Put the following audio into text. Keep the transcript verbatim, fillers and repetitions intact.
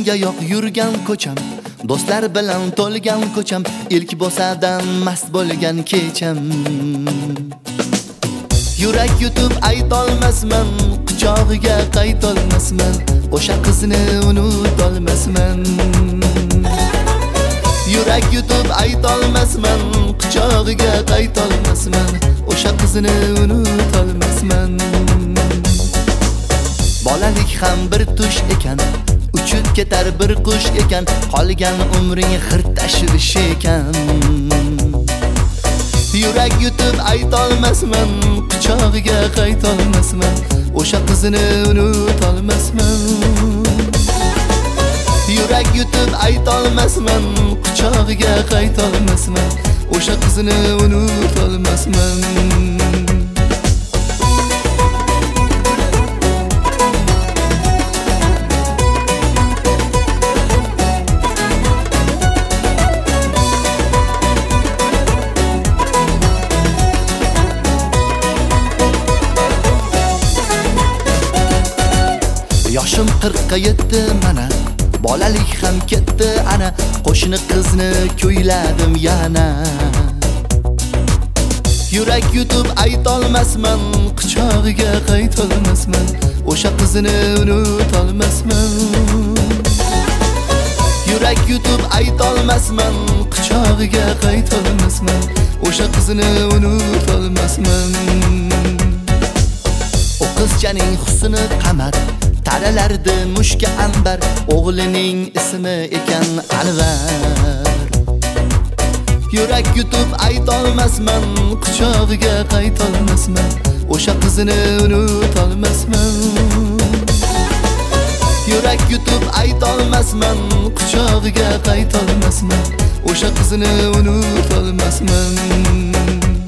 Yangayoq yurgan ko'cham, do'stlar bilan to'lgan ko'cham, ilk bo'sadan mast bo'lgan kecham. Yurak yutib aytolmasman, quchog'iga qaytolmasman, o'sha qizni unutolmasman. Yurak yutib aytolmasman, quchog'iga qaytolmasman, o'sha qizni unutolmasman. Bolalik ham bir tush ekan, uchib ketar bir qush ekan, qolgan umring xir tashvish ekan. Yurak yutib aytolmasman, quchog'iga qaytolmasman, o'sha qizni unutolmasman. Yurak yutib aytolmasman, quchog'iga qaytolmasman, o'sha qizni unutolmasman. Yoshim qirqqa yetdi mana, bolalik ham ketdi ana, qo'shni qizni ko'yladim yana. Yurak yutib aytolmasman, quchog'iga qaytolmasman, o'sha qizni unutolmasman. Yurak yutib aytolmasman, quchog'iga qaytolmasman, o'sha qizni unutolmasman. O qizchaning husni qamar, taralardi mushka anbar, o'g'lining ismi ekan Anvar. Yurak yutib aytolmasman, quchog'iga qaytolmasman, o'sha qizni unutolmasman. Yurak yutib aytolmasman, quchog'iga qaytolmasman, o'sha qizni unutolmasman.